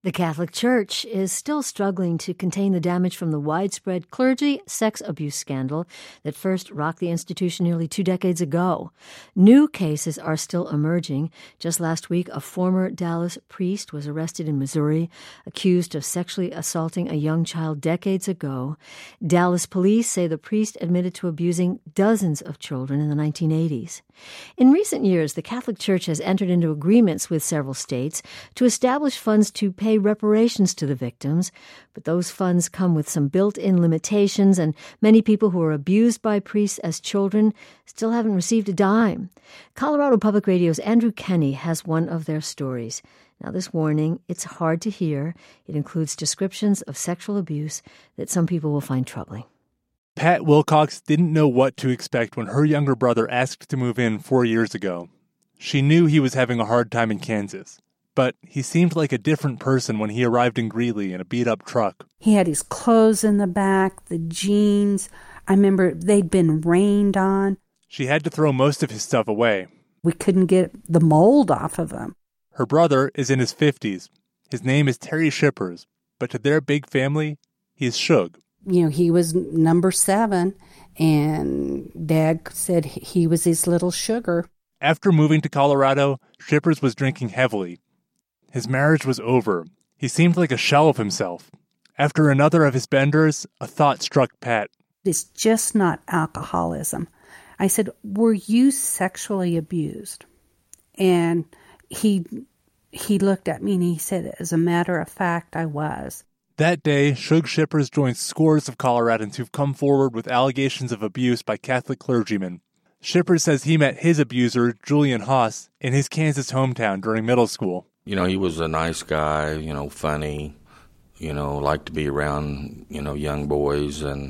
The Catholic Church is still struggling to contain the damage from the widespread clergy sex abuse scandal that first rocked the institution nearly 2 decades ago. New cases are still emerging. Just last week, a former Dallas priest was arrested in Missouri, accused of sexually assaulting a young child decades ago. Dallas police say the priest admitted to abusing dozens of children in the 1980s. In recent years, the Catholic Church has entered into agreements with several states to establish funds to pay reparations to the victims, but those funds come with some built-in limitations, and many people who were abused by priests as children still haven't received a dime. Colorado Public Radio's Andrew Kenney has one of their stories. Now, this warning, it's hard to hear. It includes descriptions of sexual abuse that some people will find troubling. Pat Wilcox didn't know what to expect when her younger brother asked to move in 4 years ago. She knew he was having a hard time in Kansas, but he seemed like a different person when he arrived in Greeley in a beat-up truck. He had his clothes in the back, the jeans. I remember they'd been rained on. She had to throw most of his stuff away. We couldn't get the mold off of him. Her brother is in his 50s. His name is Terry Shippers, but to their big family, he is Shug. You know, he was number 7, and Dad said he was his little sugar. After moving to Colorado, Shippers was drinking heavily. His marriage was over. He seemed like a shell of himself. After another of his benders, a thought struck Pat. It's just not alcoholism. I said, were you sexually abused? And he looked at me and he said, as a matter of fact, I was. That day, Shug Shippers joined scores of Coloradans who've come forward with allegations of abuse by Catholic clergymen. Shippers says he met his abuser, Julian Haas, in his Kansas hometown during middle school. You know, he was a nice guy, funny, liked to be around, young boys, and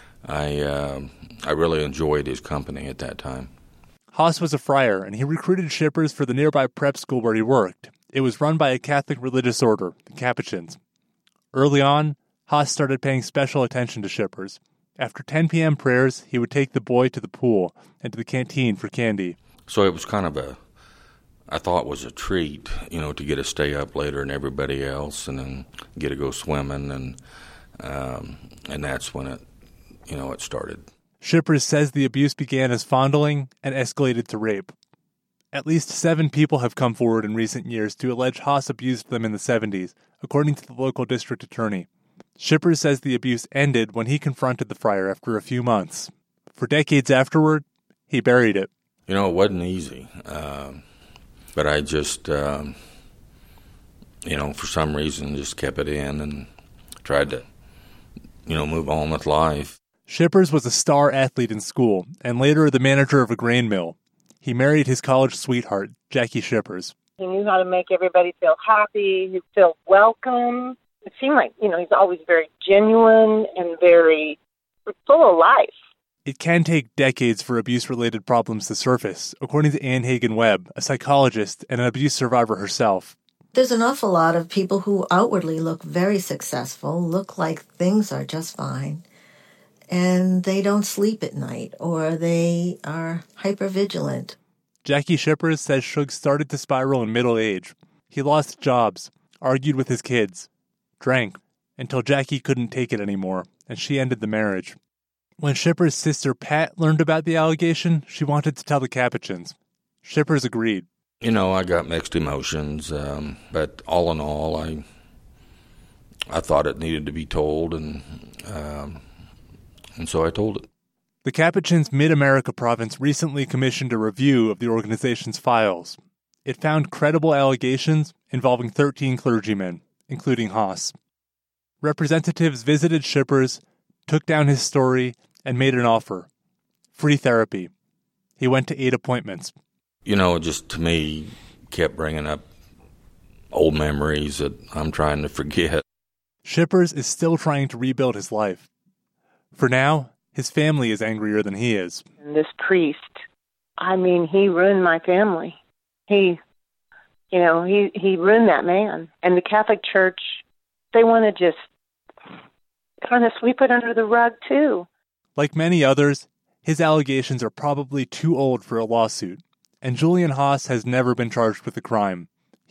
I really enjoyed his company at that time. Haas was a friar, and he recruited Shippers for the nearby prep school where he worked. It was run by a Catholic religious order, the Capuchins. Early on, Haas started paying special attention to Shippers. After 10 p.m. prayers, he would take the boy to the pool and to the canteen for candy. So it was kind of I thought it was a treat, to get to stay up later than everybody else and then get to go swimming, and that's when it started. Shippers says the abuse began as fondling and escalated to rape. At least 7 people have come forward in recent years to allege Haas abused them in the 70s, according to the local district attorney. Shippers says the abuse ended when he confronted the friar after a few months. For decades afterward, he buried it. It wasn't easy, but I just, for some reason just kept it in and tried to, move on with life. Shippers was a star athlete in school and later the manager of a grain mill. He married his college sweetheart, Jackie Shippers. He knew how to make everybody feel happy, feel welcome. It seemed like, he's always very genuine and very full of life. It can take decades for abuse-related problems to surface, according to Ann Hagen-Webb, a psychologist and an abuse survivor herself. There's an awful lot of people who outwardly look very successful, look like things are just fine, and they don't sleep at night, or they are hypervigilant. Jackie Shippers says Shug started to spiral in middle age. He lost jobs, argued with his kids, drank, until Jackie couldn't take it anymore, and she ended the marriage. When Shippers' sister Pat learned about the allegation, she wanted to tell the Capuchins. Shippers agreed. I got mixed emotions, but all in all, I thought it needed to be told, and so I told it. The Capuchins' Mid-America province recently commissioned a review of the organization's files. It found credible allegations involving 13 clergymen, including Haas. Representatives visited Shippers, took down his story, and made an offer. Free therapy. He went to 8 appointments. It just, to me, kept bringing up old memories that I'm trying to forget. Shippers is still trying to rebuild his life. For now, his family is angrier than he is. And this priest, he ruined my family. He ruined that man. And the Catholic Church, they want to just kind of sweep it under the rug, too. Like many others, his allegations are probably too old for a lawsuit, and Julian Haas has never been charged with a crime.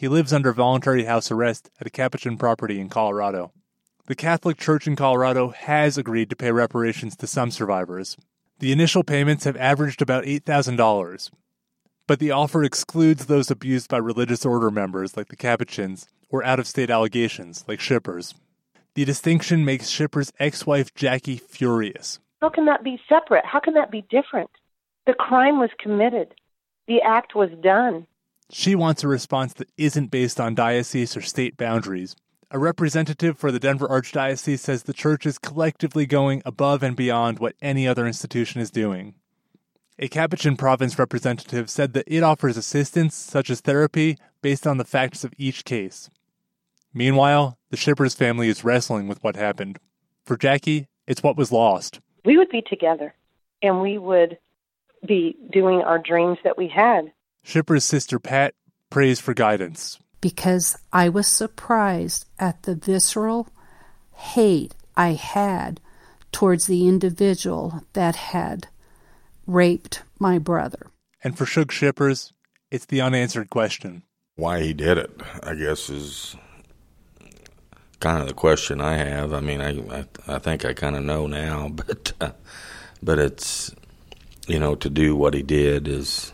He lives under voluntary house arrest at a Capuchin property in Colorado. The Catholic Church in Colorado has agreed to pay reparations to some survivors. The initial payments have averaged about $8,000, but the offer excludes those abused by religious order members like the Capuchins or out-of-state allegations like Schippers. The distinction makes Schipper's ex-wife Jackie furious. How can that be separate? How can that be different? The crime was committed. The act was done. She wants a response that isn't based on diocese or state boundaries. A representative for the Denver Archdiocese says the church is collectively going above and beyond what any other institution is doing. A Capuchin province representative said that it offers assistance, such as therapy, based on the facts of each case. Meanwhile, the Schippers family is wrestling with what happened. For Jackie, it's what was lost. We would be together, and we would be doing our dreams that we had. Schipper's sister Pat prays for guidance. Because I was surprised at the visceral hate I had towards the individual that had raped my brother. And for Shug Schippers, it's the unanswered question. Why he did it, I guess, is kind of the question I have. I mean, I think I kind of know now, but it's, to do what he did is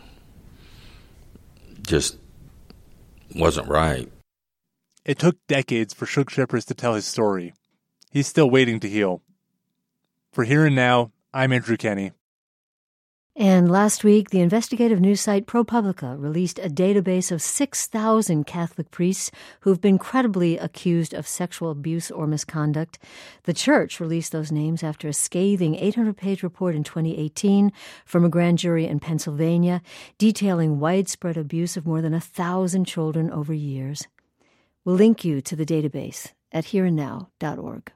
just wasn't right. It took decades for Shug Schippers to tell his story. He's still waiting to heal. For Here and Now, I'm Andrew Kenny. And last week, the investigative news site ProPublica released a database of 6,000 Catholic priests who've been credibly accused of sexual abuse or misconduct. The church released those names after a scathing 800-page report in 2018 from a grand jury in Pennsylvania detailing widespread abuse of more than 1,000 children over years. We'll link you to the database at hereandnow.org.